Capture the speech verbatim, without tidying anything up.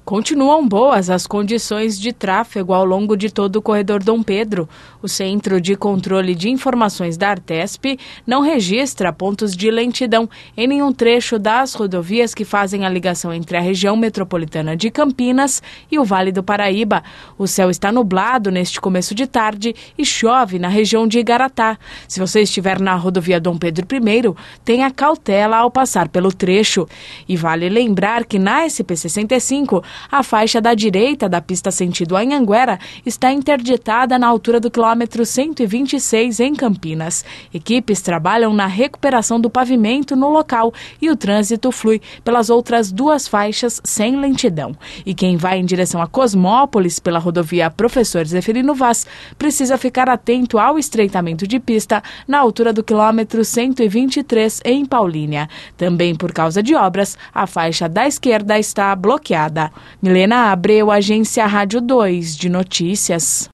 Continuam boas as condições de tráfego ao longo de todo o corredor Dom Pedro. O Centro de Controle de Informações da Artesp não registra pontos de lentidão em nenhum trecho das rodovias que fazem a ligação entre a região metropolitana de Campinas e o Vale do Paraíba. O céu está nublado neste começo de tarde e chove na região de Igaratá. Se você estiver na rodovia Dom Pedro I, tenha cautela ao passar pelo trecho. E vale lembrar que na S P sessenta e cinco, a faixa da direita da pista sentido Anhanguera está interditada na altura do quilômetro cento e vinte e seis, em Campinas. Equipes trabalham na recuperação do pavimento no local e o trânsito flui pelas outras duas faixas sem lentidão. E quem vai em direção a Cosmópolis pela rodovia Professor Zeferino Vaz precisa ficar atento ao estreitamento de pista na altura do quilômetro cento e vinte e três, em Paulínia. Também por causa de obras, a faixa da esquerda está bloqueada. Milena Abreu, Agência Rádio dois de Notícias.